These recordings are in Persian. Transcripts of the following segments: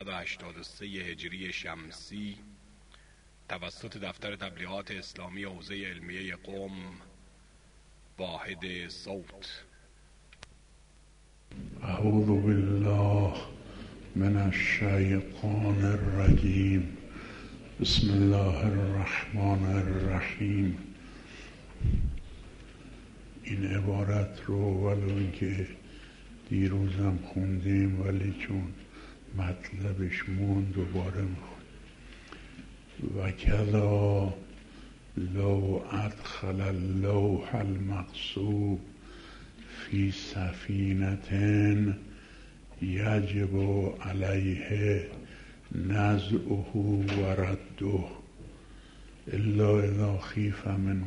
1383 هجری شمسی توسط دفتر تبلیغات اسلامی حوزه علمیه قم واحد صوت. اعوذ بالله من الشیطان الرجیم. بسم الله الرحمن الرحیم. این عبارت رو ولو اینکه دیروزم خوندیم ولی چون مطلبش موند دوباره میخوند. و کذا لو ادخل اللوح المقصوب فی سفینة یجب علیه نزعه و رده الا اذا خیف من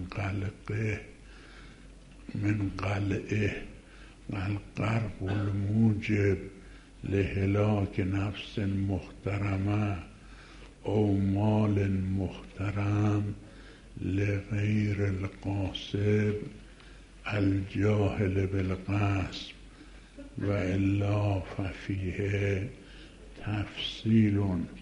قلعه القرب الموجب لهلاك نفس محترمه او مال محترم لغیر القاصب الجاهل بالقصب و الا ففیه تفصیل.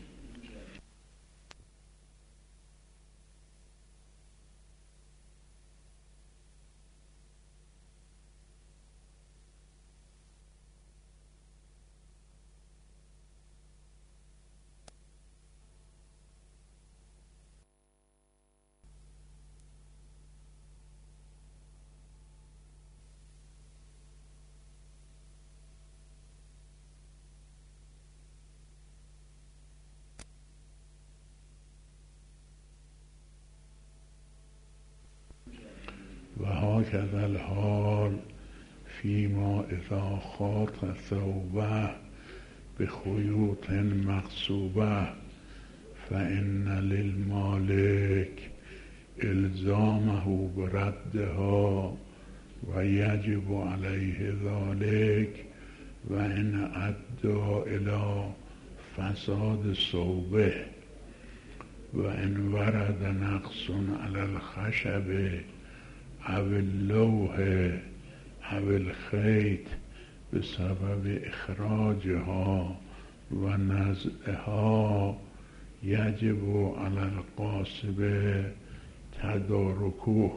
و هاکذا الحال فیما اذا خاط ثوبه بخیوط مغصوبه فان للمالک الزامه بردها و یجب علیه ذلك و ان ادى الى فساد ثوبه و ان ورد نقص علی الخشب او اللوح او الخیط بسبب اخراجها و نزعها یجب علی القاصب تدارکه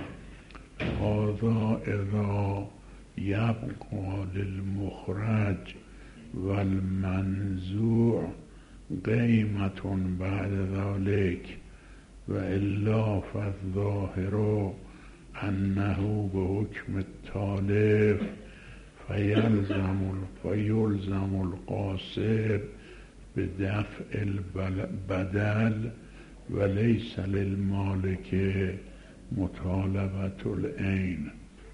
هذا اذا یبقى للمخرج والمنزوع قیمة بعد ذلك و الا فالظاهر انه بحکم التالف فیلزم القاصب بدفع البدل و لیس للمالک مطالبة العین.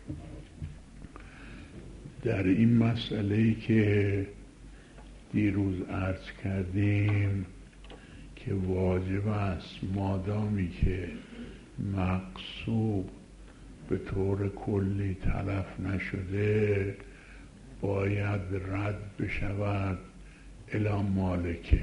در این مسئله که دیروز عرض کردیم که واجب است مادامی که مقصوب به طور کلی تلف نشده باید رد بشود الی مالکه.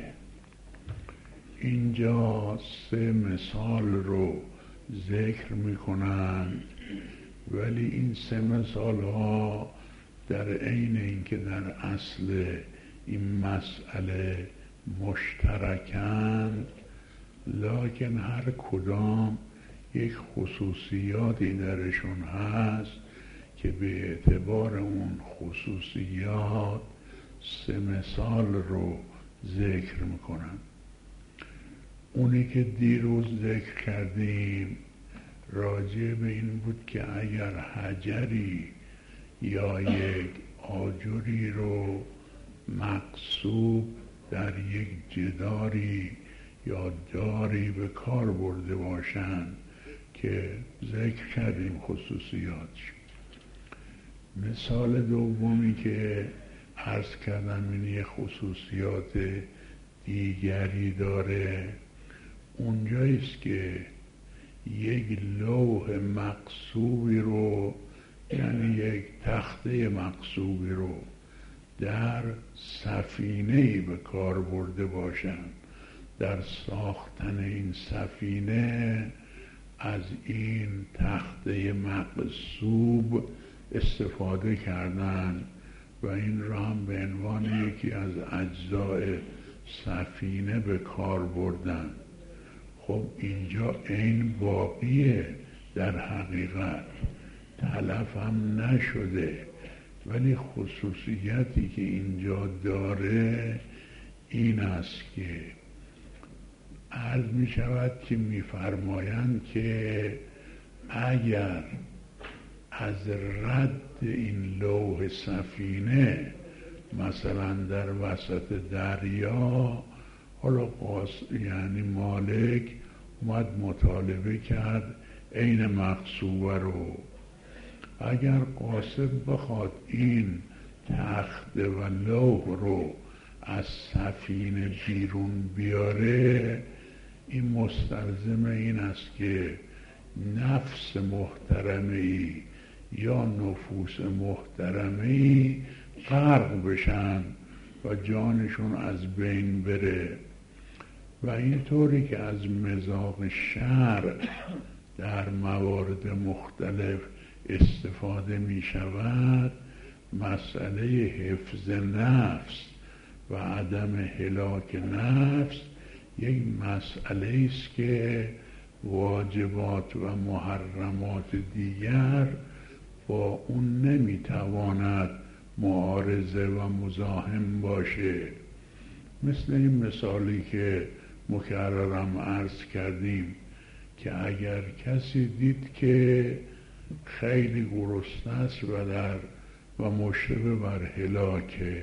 اینجا 3 مثال رو ذکر میکنند ولی این 3 مثال ها در عین اینکه در اصل این مسئله مشترکند لکن هر کدام یک خصوصیاتی درشون هست که به اعتبار اون خصوصیات 3 مثال رو ذکر میکنن. اونی که دیروز ذکر کردیم راجع به این بود که اگر حجری یا یک آجری رو مقصوب در یک جداری یا داری به کار برده باشند که ذکر کردیم خصوصیاتش. مثال دومی که عرض کردم این یه خصوصیات دیگری داره، اونجاییست که یک لوح مقصوبی رو یعنی یک تخته مقصوبی رو در سفینه‌ای به کار برده باشند، در ساختن این سفینه از این تخته مقصوب استفاده کردن و این را هم به عنوان یکی از اجزای سفینه به کار بردن. خب اینجا عین باقیه، در حقیقت تلف هم نشده، ولی خصوصیتی که اینجا داره این است که عرض می شود که می فرمایند که اگر از رد این لوح سفینه مثلا در وسط دریا، حالا یعنی مالک اومد مطالبه کرد عین مقصوبه رو، اگر قاصد بخواد این تخته و لوح رو از سفینه بیرون بیاره، این مستلزم این است که نفس محترمه‌ای یا نفوس محترمه‌ای غرق بشن و جانشون از بین بره. و اینطوری که از مذاق شرع در موارد مختلف استفاده می شود، مسئله حفظ نفس و عدم هلاک نفس یک مسئله است که واجبات و محرمات دیگر با اون نمیتواند معارضه و مزاحم باشه. مثل این مثالی که مکررم عرض کردیم که اگر کسی دید که خیلی گرسنه است و مشرف بر هلاکه،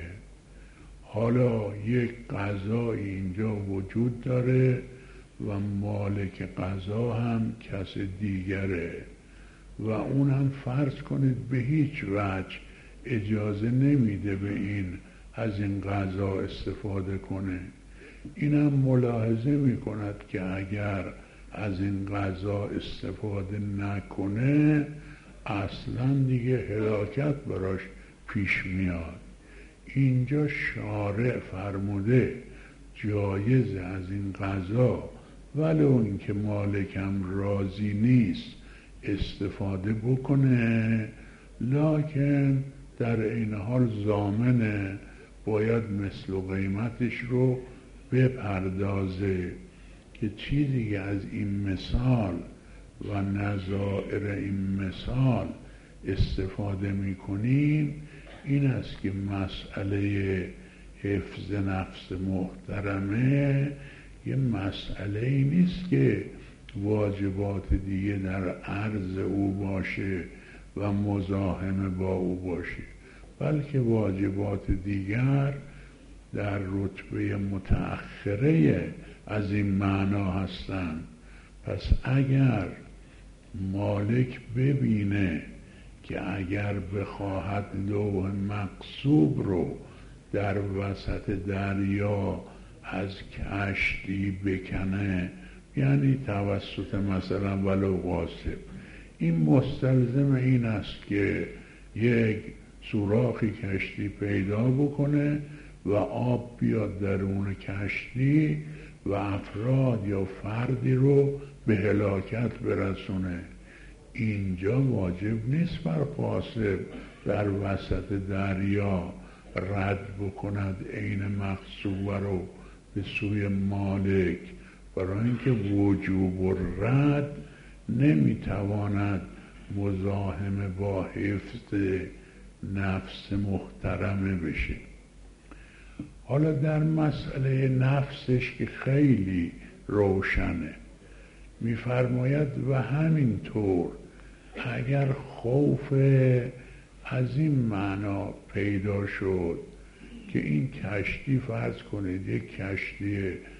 حالا یک غذای اینجا وجود داره و مالک غذا هم کس دیگره و اون هم فرض کنید به هیچ وجه اجازه نمیده به این از این غذا استفاده کنه. این هم ملاحظه میکند که اگر از این غذا استفاده نکنه اصلا دیگه هلاکت براش پیش میاد. اینجا شارع فرموده جایز از این غذا ولو اینکه مالکم راضی نیست استفاده بکنه، لکن در این حال ضامنه باید مثل و قیمتش رو بپردازه. که چیزی که از این مثال و نظائر این مثال استفاده میکنیم این است که مسئله حفظ نفس محترمه یه مسئله ای نیست که واجبات دیگه در عرض او باشه و مزاحم با او باشه، بلکه واجبات دیگر در رتبه متأخره از این معنا هستند. پس اگر مالک ببینه که اگر بخواهد لوح مقصوب رو در وسط دریا از کشتی بکنه، یعنی توسط مثلا ولو قاصد، این مستلزم این است که یک سوراخی کشتی پیدا بکنه و آب بیاد درون کشتی و افراد یا فردی رو به هلاکت برسونه. اینجا واجب نیست بر قاصد در وسط دریا رد بکند عین مقصوبه رو به سوی مالک، برای اینکه وجوب الرد نمیتواند مزاحم با حفظ نفس محترمه بشه. حالا در مسئله نفسش که خیلی روشنه، میفرماید و همینطور اگر خوف از این معنا پیدا شد که این کشتی فرض کنید یک کشتی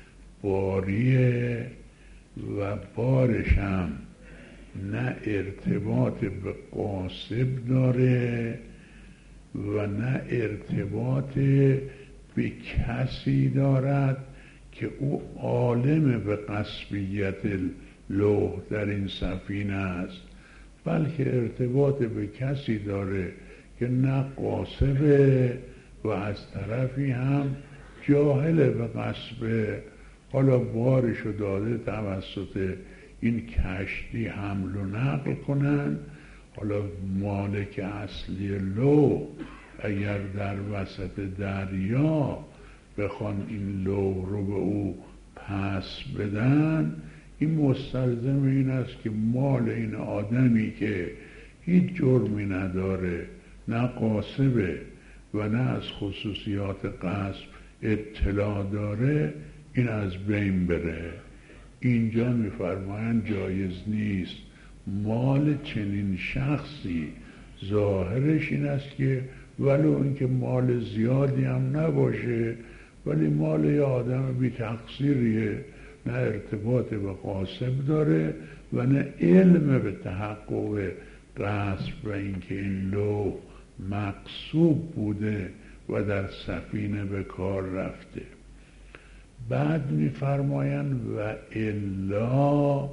باریه و بارش هم نه ارتباط به قاصد داره و نه ارتباط به کسی دارد که او عالم به قصبیت لوح در این سفینه است، بلکه ارتباط به کسی داره که نه قاصبه و از طرفی هم جاهل به قصبه. حالا بارشو داده توسط این کشتی حمل و نقل کنن. حالا مالک اصلی لوح اگر در وسط دریا بخوان این لوح رو به او پس بدن، این مستلزم این است که مال این آدمی که هیچ جرمی نداره، نه غاصبه و نه از خصوصیات غصب اطلاع داره، این از بین بره. اینجا میفرمایند جایز نیست مال چنین شخصی ظاهرش این است که ولو اینکه مال زیادی هم نباشه، ولی مال یه آدم بی تقصیریه، نه ارتباط به غاصب داره و نه علم به تحقق غصب و اینکه این لوح مقصوب بوده و در سفینه به کار رفته. بعد میفرمایند و الا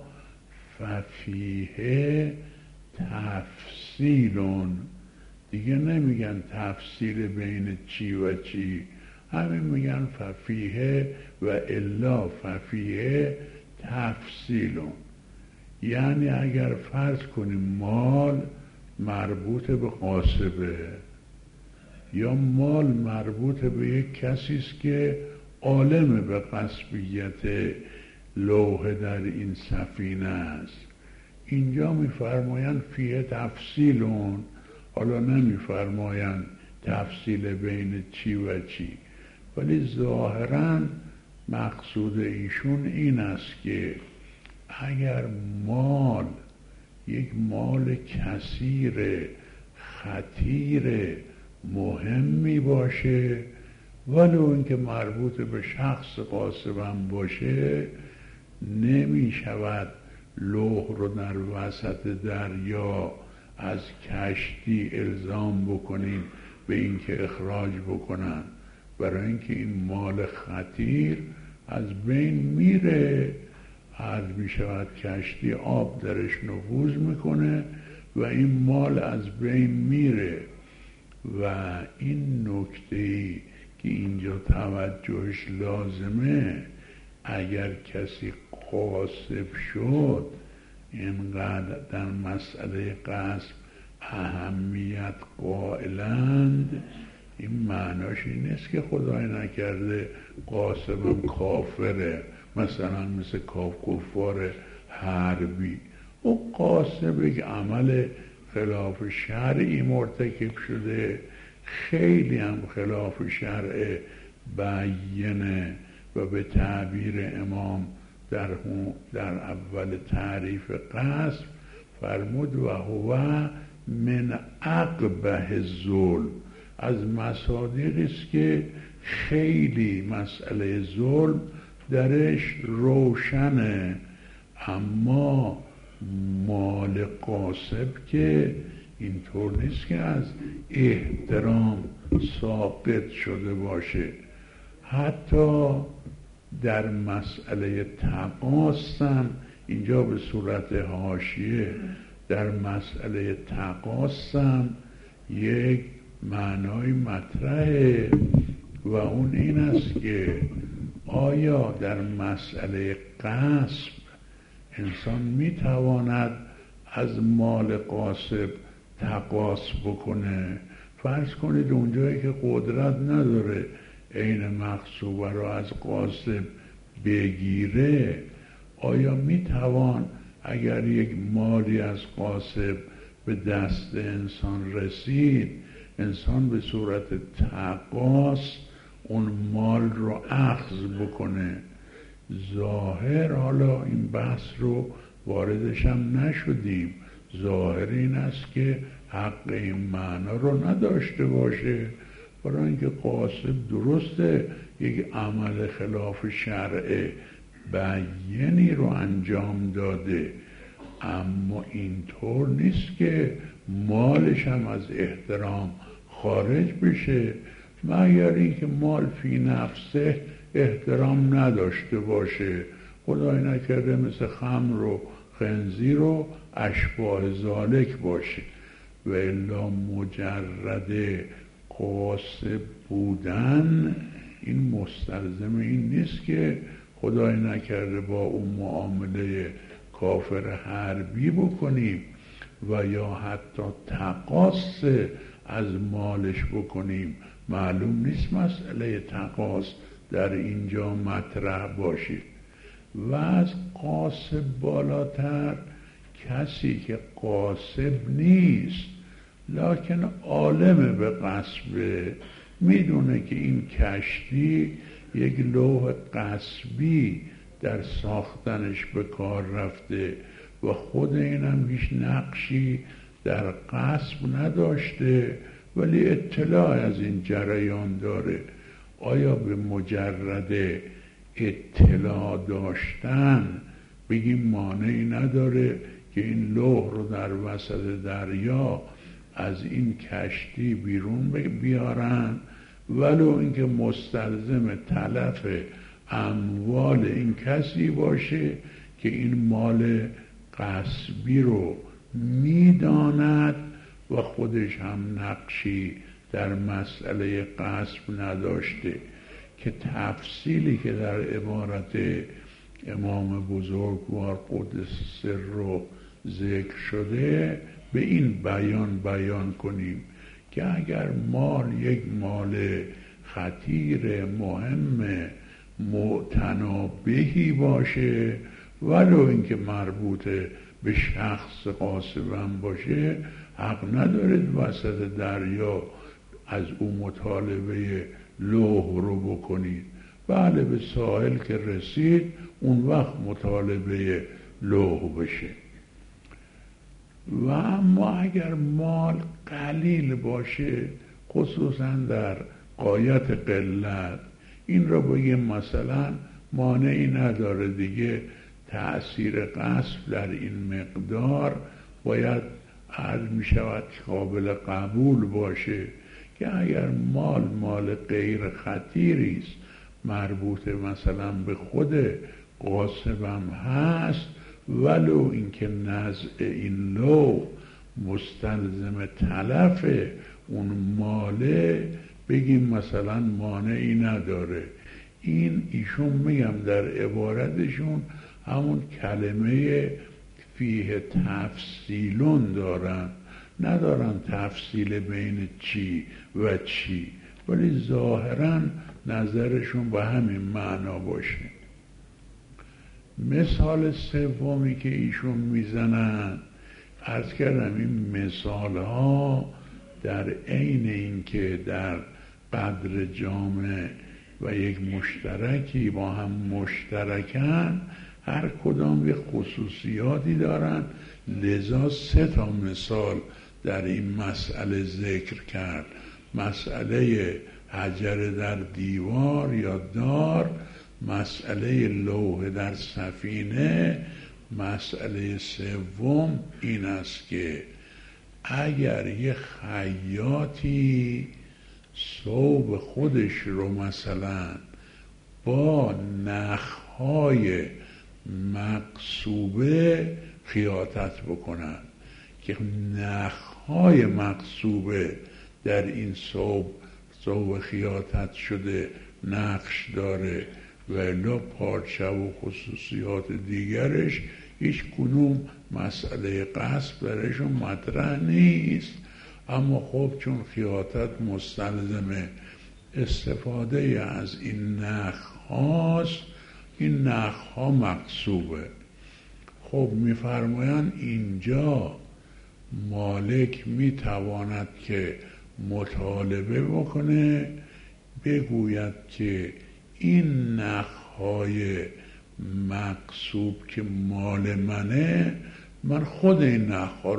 ففیه تفصیلون، دیگه نمیگن تفصیل بین چی و چی، همین میگن ففیه و الا ففیه تفصیلون. یعنی اگر فرض کنیم مال مربوط به غاصبه یا مال مربوط به یک کسی است که عالم به غصبیت لوح در این سفینه است، اینجا میفرمایند فیه تفصیلون، حالا نمیفرمایند تفصیل بین چی و چی، ولی ظاهرا مقصود ایشون این است که اگر مال یک مال کثیر خطیر مهمی باشه، ولو اینکه مربوط به شخص غاصبم باشه، نمی شود لوح رو در وسط دریا از کشتی الزام بکنیم به اینکه اخراج بکنن، برای اینکه این مال خطیر از بین میره، عرض می شود کشتی آب درش نفوذ میکنه و این مال از بین میره. و این نکته‌ای که اینجا توجهش لازمه، اگر کسی غاصب شد اینقدر در مسئله غصب اهمیت قائلند، این معناش این نیست که خدای نکرده غاصبم کافره، مثلا مثل کفار حربی. او غاصب یک عمل خلاف شرعی مرتکب شده، خیلی هم خلاف شرع بیینه و به تعبیر امام در اول تعریف غصب فرمود و هو من اقبح الظلم، از مصادیقی است که خیلی مسئله ظلم درش روشنه. اما مال غاصب که اینطور نیست که از احترام ساقط شده باشه، حتی در مسئله تقاص هم اینجا به صورت حاشیه، در مسئله تقاص هم یک معنای مطرحه و اون این است که آیا در مسئله غصب انسان میتواند از مال غاصب تقاص بکنه؟ فرض کنید اونجایی که قدرت نداره عین مغصوبه را از غاصب بگیره، آیا میتوان اگر یک مالی از غاصب به دست انسان رسید، انسان به صورت تقاص اون مال رو اخذ بکنه؟ ظاهر، حالا این بحث رو واردش هم نشدیم، ظاهر این است که حق این معنا رو نداشته باشه، برای اینکه غاصب درسته یک عمل خلاف شرع بیینی رو انجام داده، اما اینطور نیست که مالش هم از احترام خارج بشه، مگر اینکه مال فی نفسه احترام نداشته باشه، خدای نکرده مثل خمر و خنزیر و اشباه ذالک باشه. و الا مجرد غاصب بودن این مستلزم این نیست که خدای نکرده با اون معامله کافر حربی بکنیم و یا حتی تقاص از مالش بکنیم. معلوم نیست مسئله تقاص در اینجا مطرح باشه. و از قاصب بالاتر کسی که قاصب نیست لکن عالم به قصبه، میدونه که این کشتی یک لوح قصبی در ساختنش به کار رفته و خود اینم هیچ نقشی در قصب نداشته ولی اطلاع از این جریان داره. آیا به مجرد اطلاع داشتن بگیم مانعی نداره که این لوح رو در وسط دریا از این کشتی بیرون بیارن، ولو اینکه مستلزم تلف اموال این کسی باشه که این مال غصبی رو میداند و خودش هم نقشی در مسئله غصب نداشته، که تفصیلی که در عبارت امام بزرگوار قدس سر رو ذکر شده به این بیان کنیم که اگر مال یک مال خطیر مهم معتنابهی باشه ولو اینکه مربوط به شخص قاصبم باشه، حق ندارید وسط دریا از او مطالبه لوح رو بکنید. بله به ساحل که رسید اون وقت مطالبه لوح بشه. و اما اگر مال قلیل باشه، خصوصا در غایت قلت، این رو بگیم مثلا مانعی نداره دیگه تأثیر غصب در این مقدار باید عرض می شود قابل قبول باشه، که اگر مال غیر خطیریست مربوط مثلا به خود قاصبم هست، ولو اینکه نزع این لوح مستلزم تلف اون ماله، بگیم مثلا مانعی نداره. این ایشون میگم در عبارتشون همون کلمه فیه تفصیلون ندارن تفصیل بین چی و چی، ولی ظاهرا نظرشون به همین معنا باشه. مثال سومی که ایشون میزنن، عرض کردم این مثال ها در عین این که در قدر جامع و یک مشترکی با هم مشترکن، هر کدام یک خصوصیاتی دارن، لذا 3 مثال در این مسئله ذکر کرد. مسئله حجر در دیوار یا دار، مسئله لوح در سفینه، مسئله سوم این است که اگر یه خیاطی ثوب خودش رو مثلا با نخهای مقصوبه خیاطت بکنن، که نخهای مقصوبه در این ثوب خیاطت شده نقش داره و الا پارچه و خصوصیات دیگرش هیچ کنون مسئله غصب درشون مطرح نیست، اما خب چون خیاطت مستلزم استفاده از این نخ هاست، این نخ ها مقصوبه. خب میفرمایند اینجا مالک میتواند که مطالبه بکنه، بگوید که این نخهای مقصوب که مال منه، من خود این نخها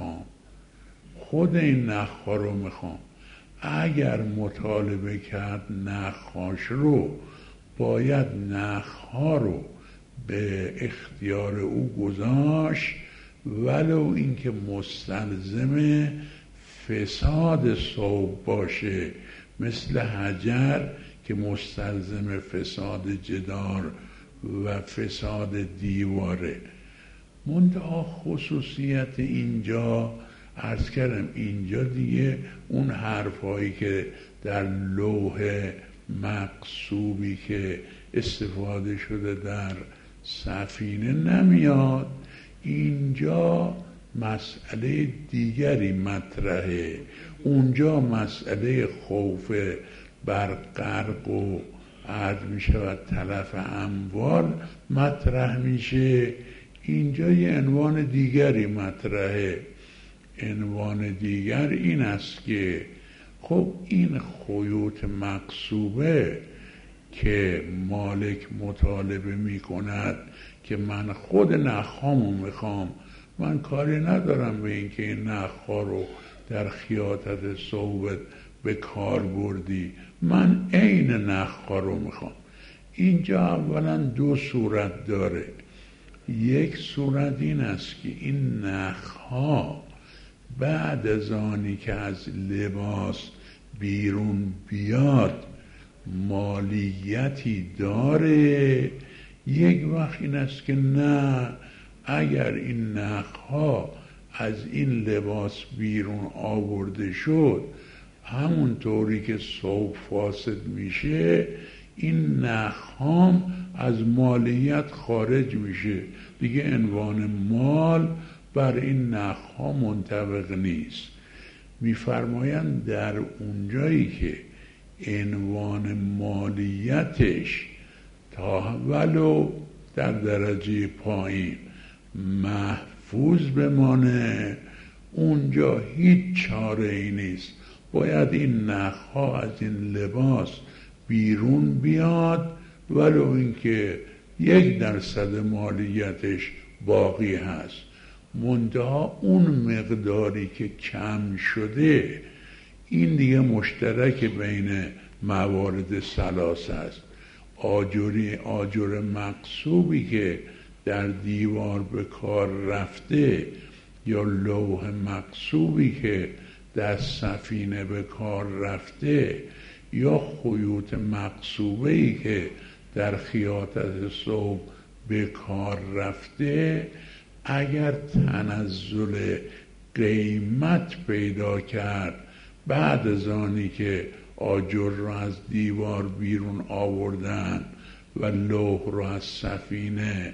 رو میخوام. اگر مطالبه کرد نخهاش رو، باید نخها رو به اختیار او گذاشت، ولو اینکه مستلزم فساد ثوب باشه، مثل حجر که مستلزم فساد جدار و فساد دیواره. منتها خصوصیت اینجا عرض کردم، اینجا دیگه اون حرفایی که در لوح مقصوبی که استفاده شده در سفینه نمیاد. اینجا مسئله دیگری مطرحه. اونجا مسئله خوف بر غرق و عرض می شود تلف اموال مطرح میشه، اینجا یه عنوان دیگری مطرحه. عنوان دیگر این است که خب این خیوط مغصوبه که مالک مطالبه می کند که من خود نخهامو میخوام، من کاری ندارم به این که این نخها رو در خیاطت ثوبت به کار بردی، من عین نخها رو میخوام. اینجا اولا دو صورت داره. یک صورت این است که این نخها بعد از آنی که از لباس بیرون بیاد مالیتی داره. یک وقت این است که نه، اگر این نخها از این لباس بیرون آورده شد همونطوری که ثوب فاسد میشه، این نخهام از مالیت خارج میشه دیگه، عنوان مال بر این نخها منطبق نیست. میفرمایند در اونجایی که عنوان مالیتش تا ولو در درجه پایین محفوظ بمانه، اونجا هیچ چاره ای نیست، باید این نخها از این لباس بیرون بیاد، ولو اینکه 1% مالیتش باقی هست. منتها اون مقداری که کم شده این دیگه مشترک بین موارد ثلاثه است. آجر مغصوبی که در دیوار به کار رفته یا لوح مغصوبی که در سفینه به کار رفته یا خیوط مغصوبه‌ای که در خیاطت ثوب به کار رفته، اگر تنزل قیمت پیدا کرد بعد از آنی که آجر را از دیوار بیرون آوردن و لوح را از سفینه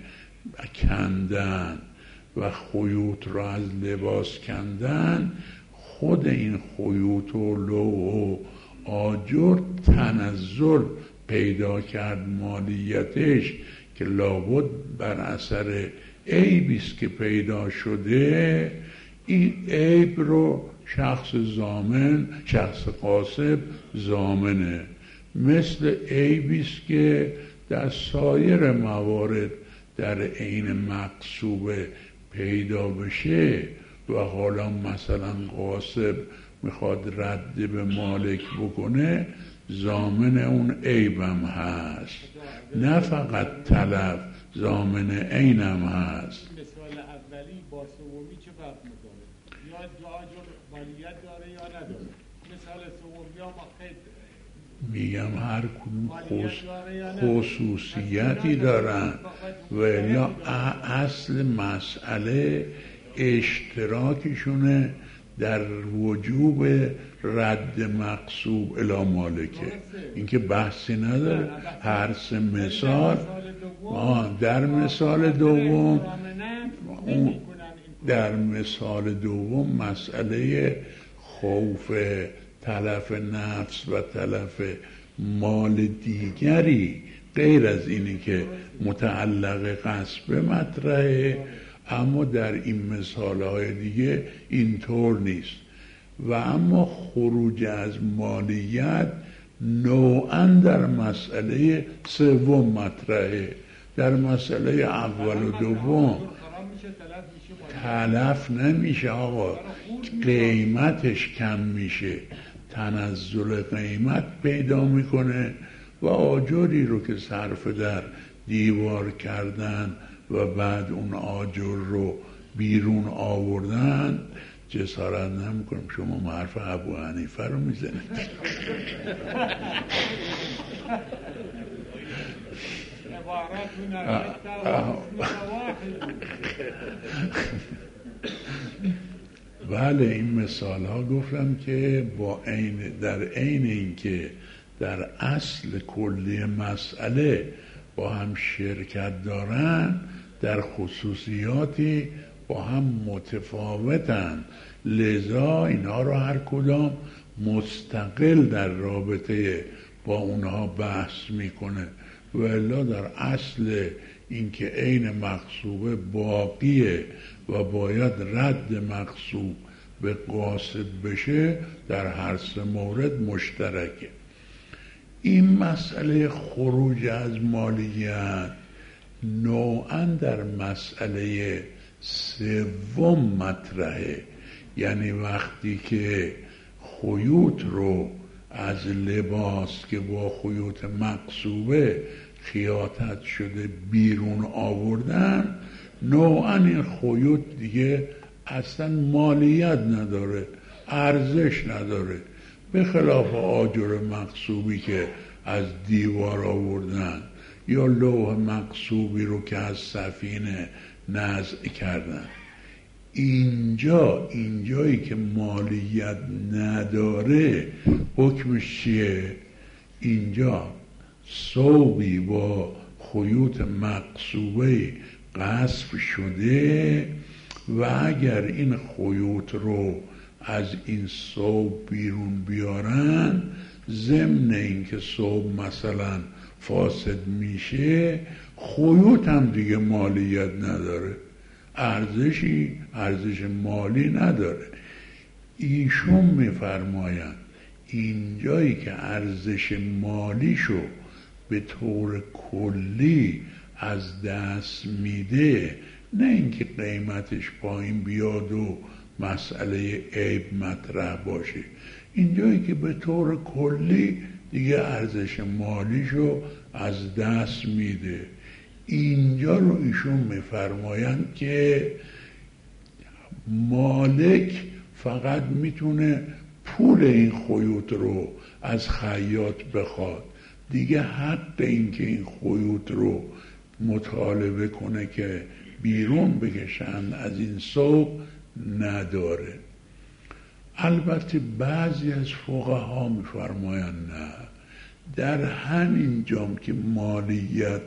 کندن و خیوط را از لباس کندن، خود این خیوط و لوح و آجر تنزل پیدا کرد مالیتش که لابد بر اثر عیبیست که پیدا شده. این عیب رو شخص ضامن، شخص غاصب ضامنه، مثل عیبیست که در سایر موارد در عین مغصوبه پیدا بشه و حالا مثلا غاصب میخواد رد به مالک بکنه، ضامن اون عیبم هست، نه فقط تلف، ضامن عینم هست. مثال اولی با سومی چه فرق میکنه؟ یا آجر مالیت داره یا نداره؟ مثال سومی ها ما خیلی میگم هر کدوم خصوصیتی دارن و یا اصل مسئله اشتراکشونه در وجوب رد مغصوب الی مالکه. اینکه بحثی نداره. هر سه مثال در مثال دوم مسئله خوف تلف نفس و تلف مال دیگری غیر از اینی که متعلق غصب مطرحه، اما در این مثالهای دیگه اینطور نیست. و اما خروج از مالیت نوعاً در مسئله سوم مطرحه. در مسئله اول و دوم تلف نمیشه آقا، قیمتش کم میشه، تنزل قیمت پیدا میکنه و آجری رو که صرف در دیوار کردن و بعد اون آجر رو بیرون آوردن، جسارت نمیکنم شما حرف ابو حنیفه رو میزنید. بله، این مثال ها گفتم که در عین این که در اصل کلی مسئله با هم شرکت دارن، در خصوصیاتی با هم متفاوتن، لذا اینا رو هر کدام مستقل در رابطه با اونها بحث میکنه، و الا در اصل اینکه عین مغصوبه باقیه و باید رد مغصوب به غاصب بشه در هر سه مورد مشترکه. این مسئله خروج از مالیت نوعاً در مسئله سوم مطرحه، یعنی وقتی که خیوط رو از لباس که با خیوط مغصوبه خیاطت شده بیرون آوردن، نوعاً این خیوط دیگه اصلا مالیت نداره، ارزش نداره، به خلاف آجر مغصوبی که از دیوار آوردن یا لوح مغصوبی رو که از سفینه نزع کردن. اینجایی که مالیت نداره حکمش چیه؟ اینجا ثوبی با خیوط مغصوبه غصب شده و اگر این خیوط رو از این ثوب بیرون بیارن، ضمن اینکه ثوب مثلا فاسد میشه، خیوط هم دیگه مالیت نداره، ارزش مالی نداره. ایشون میفرمایند اینجایی که ارزش مالیشو به طور کلی از دست میده، نه اینکه قیمتش پایین بیاد و مسئله عیب مطرح باشه، اینجایی که به طور کلی دیگه ارزش مالیشو از دست میده، اینجا رو ایشون میفرمایند که مالک فقط میتونه پول این خیوط رو از خیاط بخواد، دیگه حق این که این خیوط رو مطالبه کنه که بیرون بکشن از این ثوب نداره. البته بعضی از فقها میفرمایند نه، در همین جام که مالیت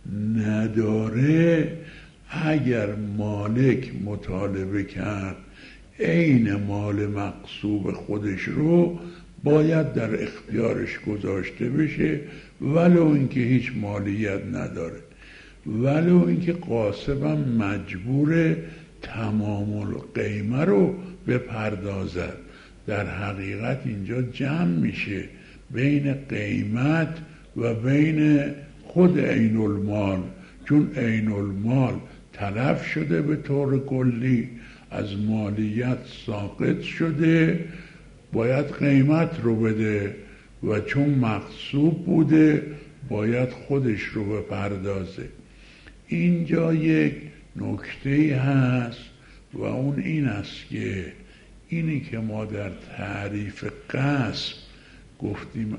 نداره، اگر مالک مطالبه کرد عین مال مغصوب خودش رو باید در اختیارش گذاشته بشه، ولو اینکه هیچ مالیت نداره، ولو اینکه غاصبم مجبور تمام القیمه رو بپردازد. در حقیقت اینجا جمع میشه بین قیمت و بین خود عین المال، چون عین المال تلف شده به طور کلی، از مالیت ساقط شده، باید قیمت رو بده و چون مغصوب بوده باید خودش رو بپردازه. اینجا یک نکته هست و اون این است که اینی که ما در تعریف غصب گفتیم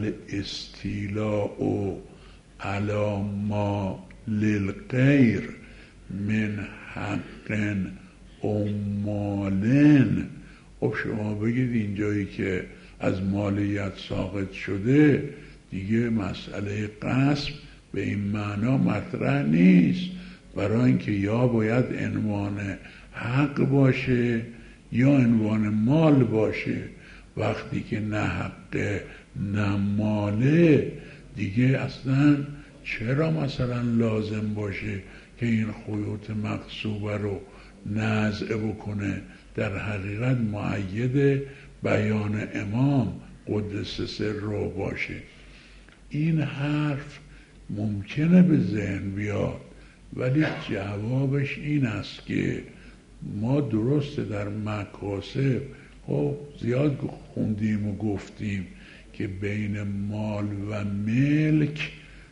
الاستیلاء علی ما للغیر من حق او مالن. خب شما بگید اینجایی که از مالیت ساقط شده دیگه مسئله غصب به این معنا مطرح نیست، برای اینکه یا باید عنوان حق باشه یا عنوان مال باشه. وقتی که نه حق نه ماله، دیگه اصلا چرا مثلا لازم باشه که این خیوط مغصوبه رو نزع بکنه؟ در حقیقت مؤید بیان امام قدس سره باشه. این حرف ممکنه به ذهن بیاد، ولی جوابش این است که ما درسته در مکاسب خب زیاد خوندیم و گفتیم که بین مال و ملک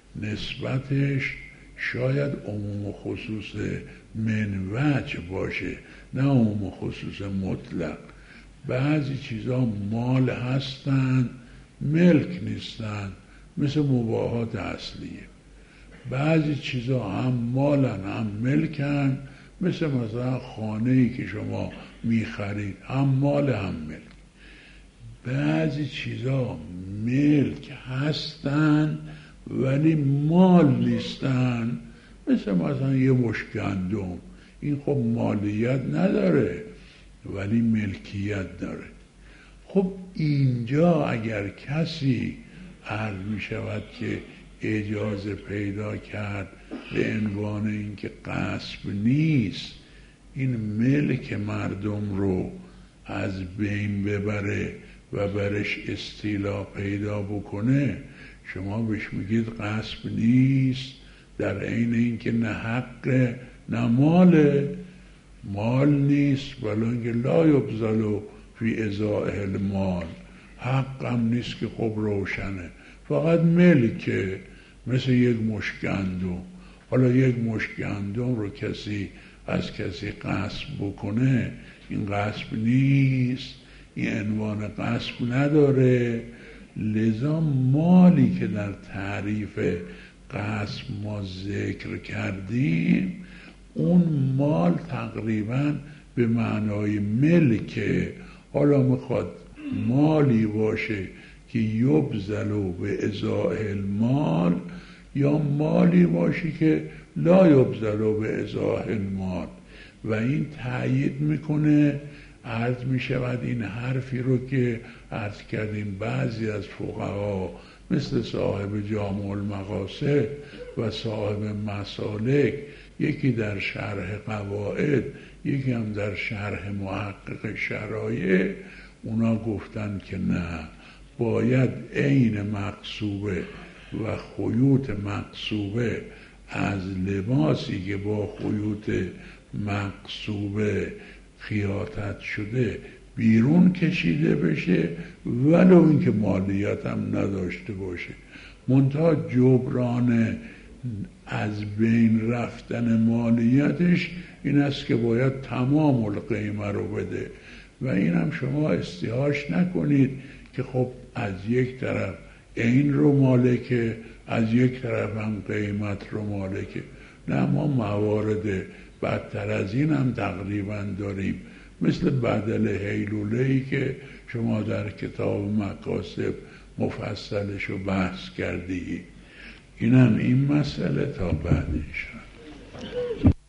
نسبتش شاید عموم و خصوص من وجه باشه، نه عموم و خصوص مطلق. بعضی چیزا مال هستن ملک نیستن، مثل مباحات اصلیه. بعضی چیزا هم مالن هم ملکن، مثلا خانه‌ای که شما میخرید هم مال هم ملک. بعضی چیزا ملک هستن ولی مال نیستن، مثلا یه مشت گندم، این خب مالیت نداره ولی ملکیت داره. خب اینجا اگر کسی عرض می شود که اجازه پیدا کرد به عنوان اینکه غصب نیست این ملک مردم رو از بین ببره و برش استیلا پیدا بکنه، شما بهش میگید غصب نیست، در عین اینکه نه حق نه مال نیست، ولکن لا یبذل فی ازائه المال، حق هم نیست که خب روشنه، فقط ملکه، مثل یک مشت گندم. حالا یک مشت گندم رو کسی از کسی غصب بکنه، این غصب نیست، این عنوان غصب نداره. لذا مالی که در تعریف غصب ما ذکر کردیم، اون مال تقریبا به معنای ملکه. حالا میخواد مالی باشه که یبذل به ازائه المال، یا مالی باشه که لا یبذل به ازائه المال. و این تأیید میکنه، عرض میشود این حرفی رو که عرض کردیم بعضی از فقها مثل صاحب جامع المقاصد و صاحب مسالک، یکی در شرح قواعد یکی هم در شرح محقق شرایع، اونا گفتن که نه، باید عین مقصوبه و خیوط مقصوبه از لباسی که با خیوط مقصوبه خیاطت شده بیرون کشیده بشه، ولو اینکه مالیات هم نداشته باشه. منتها جبران از بین رفتن مالیاتش این است که باید تمام القیمه رو بده. و این هم شما استیحاش نکنید که خب از یک طرف این رو مالکه، از یک طرف هم قیمت رو مالکه. نه، ما موارد بدتر از این هم تقریبا داریم، مثل بدل هیلوله‌ای که شما در کتاب مکاسب مفصلش رو بحث کردی. این هم این مسئله تا بعد انشاءالله.